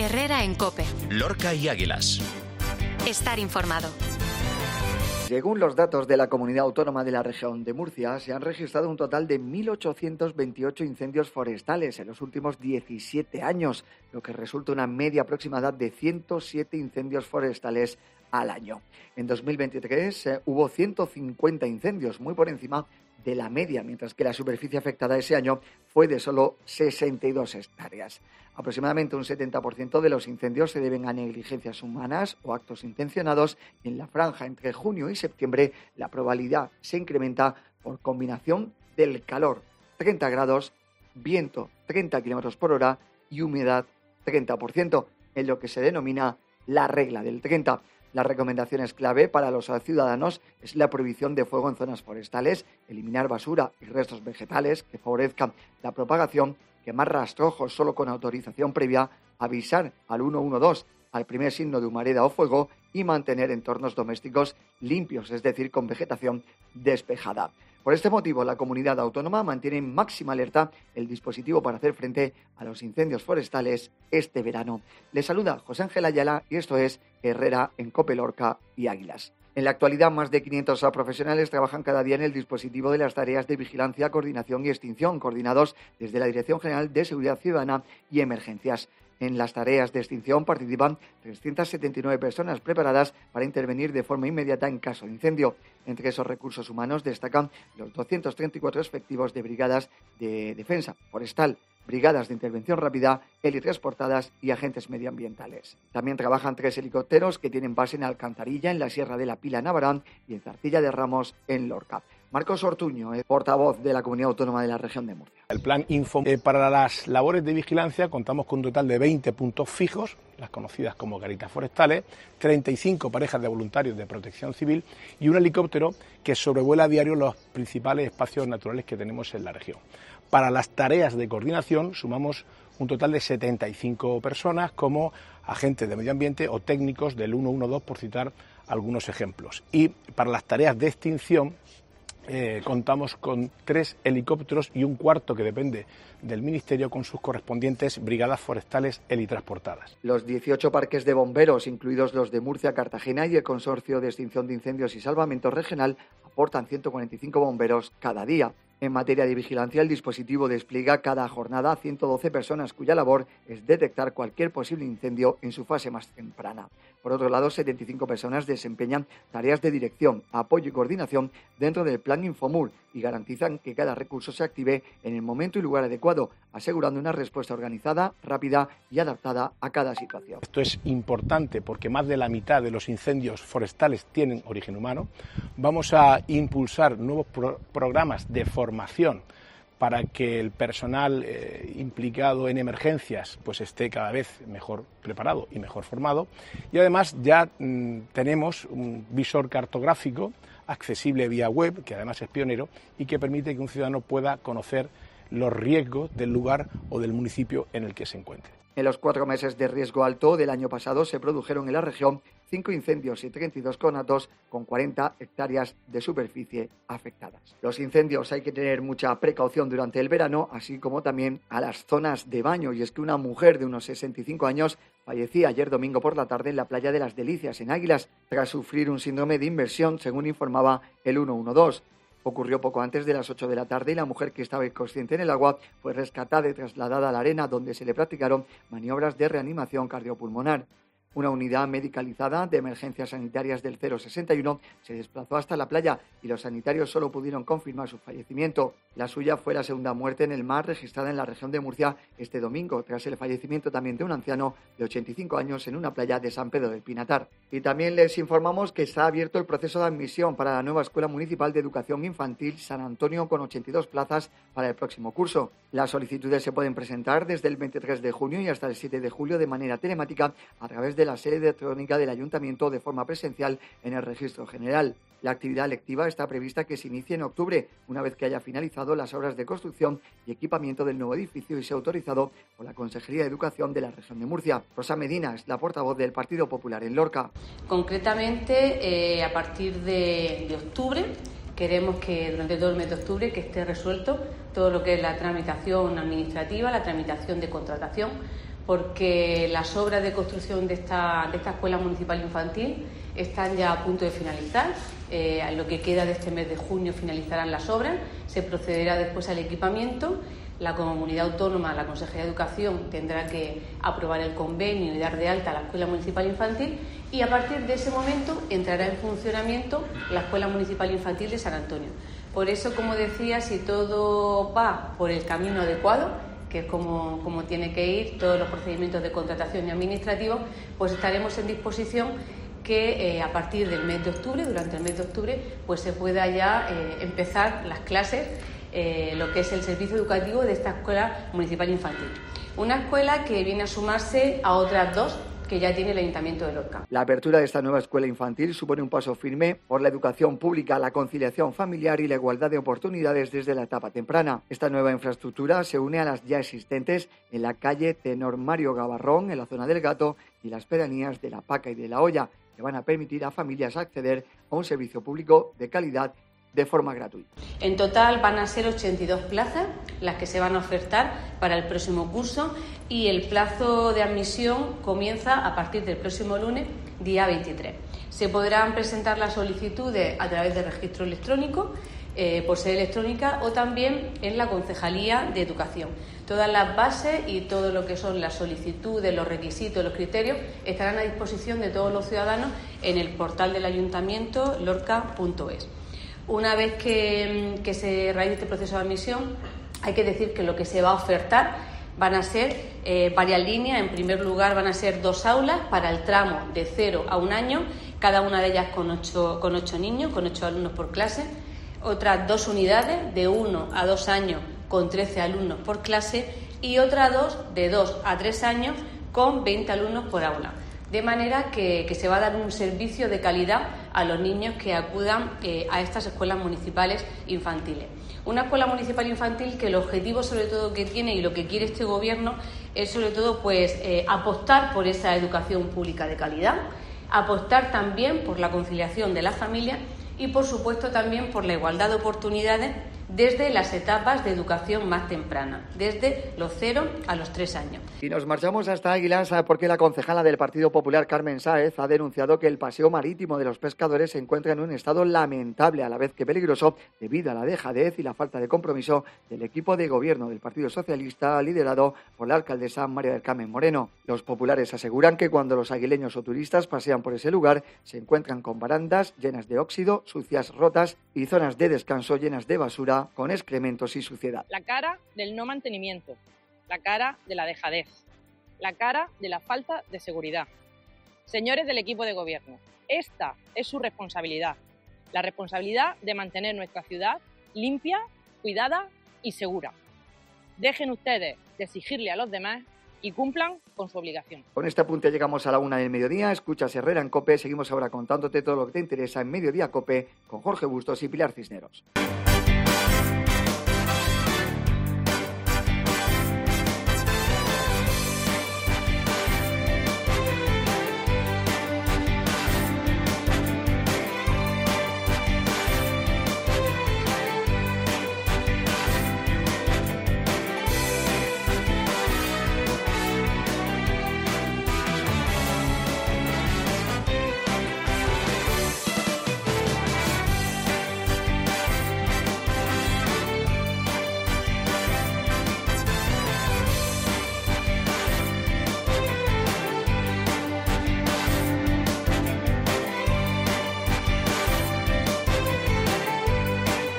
Herrera en COPE. Lorca y Águilas. Estar informado. Según los datos de la Comunidad Autónoma de la Región de Murcia, se han registrado un total de 1.828 incendios forestales en los últimos 17 años, lo que resulta una media aproximada de 107 incendios forestales al año. En 2023 hubo 150 incendios, muy por encima de la media, mientras que la superficie afectada ese año fue de solo 62 hectáreas. Aproximadamente un 70% de los incendios se deben a negligencias humanas o actos intencionados, y en la franja entre junio y septiembre la probabilidad se incrementa por combinación del calor, 30 grados, viento 30 km por hora y humedad 30%, en lo que se denomina la regla del 30. Las recomendaciones clave para los ciudadanos es la prohibición de fuego en zonas forestales, eliminar basura y restos vegetales que favorezcan la propagación, quemar rastrojos solo con autorización previa, avisar al 112 al primer signo de humareda o fuego y mantener entornos domésticos limpios, es decir, con vegetación despejada. Por este motivo, la comunidad autónoma mantiene en máxima alerta el dispositivo para hacer frente a los incendios forestales este verano. Les saluda José Ángel Ayala y esto es Herrera en COPE, Lorca y Águilas. En la actualidad, más de 500 profesionales trabajan cada día en el dispositivo de las tareas de vigilancia, coordinación y extinción, coordinados desde la Dirección General de Seguridad Ciudadana y Emergencias. En las tareas de extinción participan 379 personas preparadas para intervenir de forma inmediata en caso de incendio. Entre esos recursos humanos destacan los 234 efectivos de brigadas de defensa forestal, brigadas de intervención rápida, helitransportadas y agentes medioambientales. También trabajan 3 helicópteros que tienen base en Alcantarilla, en la Sierra de la Pila, en Abarán, y en Zarcilla de Ramos, en Lorca. Marcos Ortuño, portavoz de la Comunidad Autónoma de la Región de Murcia. El plan Info. Para las labores de vigilancia contamos con un total de 20 puntos fijos, las conocidas como garitas forestales, 35 parejas de voluntarios de protección civil y un helicóptero que sobrevuela a diario los principales espacios naturales que tenemos en la región. Para las tareas de coordinación sumamos un total de 75 personas como agentes de medio ambiente o técnicos del 112, por citar algunos ejemplos. Y para las tareas de extinción contamos con 3 helicópteros y un cuarto que depende del Ministerio con sus correspondientes brigadas forestales helitransportadas. Los 18 parques de bomberos, incluidos los de Murcia, Cartagena y el Consorcio de Extinción de Incendios y Salvamento Regional, aportan 145 bomberos cada día. En materia de vigilancia, el dispositivo despliega cada jornada a 112 personas cuya labor es detectar cualquier posible incendio en su fase más temprana. Por otro lado, 75 personas desempeñan tareas de dirección, apoyo y coordinación dentro del Plan Infomur y garantizan que cada recurso se active en el momento y lugar adecuado, asegurando una respuesta organizada, rápida y adaptada a cada situación. Esto es importante porque más de la mitad de los incendios forestales tienen origen humano. Vamos a impulsar nuevos programas de formación para que el personal implicado en emergencias pues esté cada vez mejor preparado y mejor formado. Y además ya tenemos un visor cartográfico accesible vía web, que además es pionero y que permite que un ciudadano pueda conocer los riesgos del lugar o del municipio en el que se encuentre. En los 4 meses de riesgo alto del año pasado se produjeron en la región 5 incendios y 32 conatos con 40 hectáreas de superficie afectadas. Los incendios hay que tener mucha precaución durante el verano, así como también a las zonas de baño. Y es que una mujer de unos 65 años fallecía ayer domingo por la tarde en la playa de Las Delicias, en Águilas, tras sufrir un síndrome de inmersión, según informaba el 112. Ocurrió poco antes de las 8 de la tarde y la mujer, que estaba inconsciente en el agua, fue rescatada y trasladada a la arena, donde se le practicaron maniobras de reanimación cardiopulmonar. Una unidad medicalizada de emergencias sanitarias del 061 se desplazó hasta la playa y los sanitarios solo pudieron confirmar su fallecimiento. La suya fue la segunda muerte en el mar registrada en la región de Murcia este domingo, tras el fallecimiento también de un anciano de 85 años en una playa de San Pedro del Pinatar. Y también les informamos que está abierto el proceso de admisión para la nueva Escuela Municipal de Educación Infantil San Antonio, con 82 plazas para el próximo curso. Las solicitudes se pueden presentar desde el 23 de junio y hasta el 7 de julio de manera telemática a través de la sede electrónica del Ayuntamiento, de forma presencial en el Registro General. La actividad lectiva está prevista que se inicie en octubre, una vez que haya finalizado las obras de construcción y equipamiento del nuevo edificio y sea autorizado por la Consejería de Educación de la Región de Murcia. Rosa Medina es la portavoz del Partido Popular en Lorca. Concretamente, a partir de octubre, queremos que durante todo el mes de octubre que esté resuelto todo lo que es la tramitación administrativa, la tramitación de contratación, porque las obras de construcción de esta escuela municipal infantil están ya a punto de finalizar. En lo que queda de este mes de junio finalizarán las obras, se procederá después al equipamiento. La comunidad autónoma, la Consejería de Educación, tendrá que aprobar el convenio y dar de alta a la escuela municipal infantil, y a partir de ese momento entrará en funcionamiento la escuela municipal infantil de San Antonio. Por eso, como decía, si todo va por el camino adecuado, que es como tiene que ir, todos los procedimientos de contratación y administrativos, pues estaremos en disposición que a partir del mes de octubre, durante el mes de octubre, pues se pueda ya empezar las clases, lo que es el servicio educativo de esta escuela municipal infantil. Una escuela que viene a sumarse a otras dos que ya tiene el Ayuntamiento de Lorca. La apertura de esta nueva escuela infantil supone un paso firme por la educación pública, la conciliación familiar y la igualdad de oportunidades desde la etapa temprana. Esta nueva infraestructura se une a las ya existentes en la calle Tenor Mario Gavarrón, en la zona del Gato, y las pedanías de La Paca y de La Hoya, que van a permitir a familias acceder a un servicio público de calidad de forma gratuita. En total van a ser 82 plazas las que se van a ofertar para el próximo curso, y el plazo de admisión comienza a partir del próximo lunes, día 23. Se podrán presentar las solicitudes a través de registro electrónico, por sede electrónica, o también en la Concejalía de Educación. Todas las bases y todo lo que son las solicitudes, los requisitos, los criterios estarán a disposición de todos los ciudadanos en el portal del Ayuntamiento, lorca.es. Una vez que se realice este proceso de admisión, hay que decir que lo que se va a ofertar van a ser varias líneas. En primer lugar, van a ser 2 aulas para el tramo de 0 a 1 año, cada una de ellas con 8 niños, con 8 alumnos por clase. Otras 2 unidades de 1 a 2 años con 13 alumnos por clase, y otras 2 de 2 a 3 años con 20 alumnos por aula. De manera que se va a dar un servicio de calidad a los niños que acudan a estas escuelas municipales infantiles. Una escuela municipal infantil que el objetivo sobre todo que tiene y lo que quiere este Gobierno es sobre todo apostar por esa educación pública de calidad, apostar también por la conciliación de las familias y, por supuesto, también por la igualdad de oportunidades desde las etapas de educación más temprana, desde los 0 a los 3 años. Y nos marchamos hasta Águilas porque la concejala del Partido Popular, Carmen Sáez, ha denunciado que el paseo marítimo de los pescadores se encuentra en un estado lamentable, a la vez que peligroso, debido a la dejadez y la falta de compromiso del equipo de gobierno del Partido Socialista, liderado por la alcaldesa María del Carmen Moreno. Los populares aseguran que cuando los aguileños o turistas pasean por ese lugar, se encuentran con barandas llenas de óxido, sucias, rotas, y zonas de descanso llenas de basura con excrementos y suciedad. La cara del no mantenimiento, la cara de la dejadez, la cara de la falta de seguridad. Señores del equipo de gobierno, esta es su responsabilidad, la responsabilidad de mantener nuestra ciudad limpia, cuidada y segura. Dejen ustedes de exigirle a los demás y cumplan con su obligación. Con este apunte llegamos a la 1 del mediodía. Escuchas Herrera en COPE. Seguimos ahora contándote todo lo que te interesa en Mediodía COPE con Jorge Bustos y Pilar Cisneros.